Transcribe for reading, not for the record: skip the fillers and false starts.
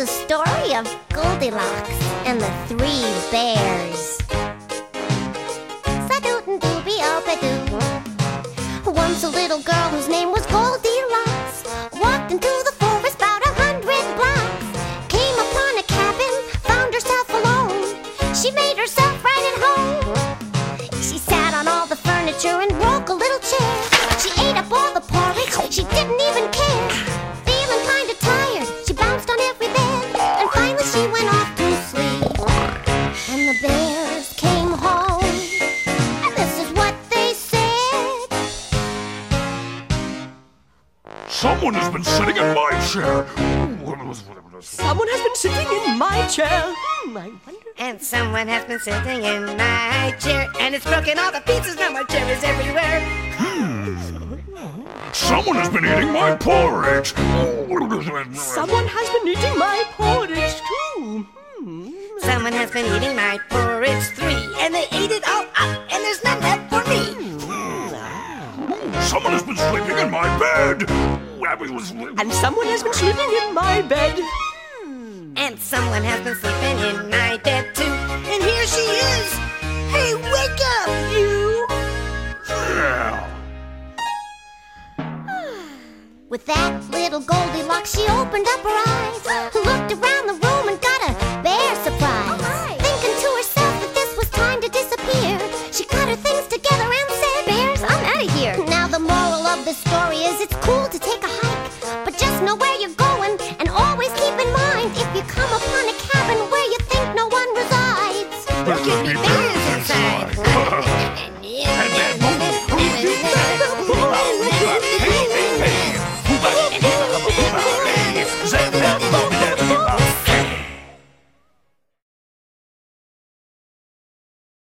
a story of Goldilocks and the Three Bears. Sa-doot-and-doobie-oh-ba-doo. Once a little girl whose name was Goldilocks walked into the forest about 100 blocks. Came upon a cabin, found herself alone. She made herself right at home. She sat on all the furniture and broke a little chair. She ate up all the porridge, she didn't even care. Feeling kinda tired, she bounced on every bed. And finally she went off to sleep. And the bears came home, and this is what they said. Someone has been sitting in my chair. Someone has been sitting in my chair. I wonder. And someone has been sitting in my chair, and it's broken all the pieces. Now my chair is everywhere. Someone has been eating my porridge. Someone has been eating my porridge too. Someone has been eating my porridge 3, and they ate it all up, and there's none left for me. Someone has been sleeping in my bed. And someone has been sleeping in my bed. And someone has been sleeping in my bed too. And here she is. Hey, wake up, you! With that little Goldilocks, she opened up her eyes, looked around the room and got a bear surprise. Thinking to herself that this was time to disappear, she got her things together and said, "Bears, I'm out of here." Now the moral of the story is it's cool to take a hike, but just know where you're going.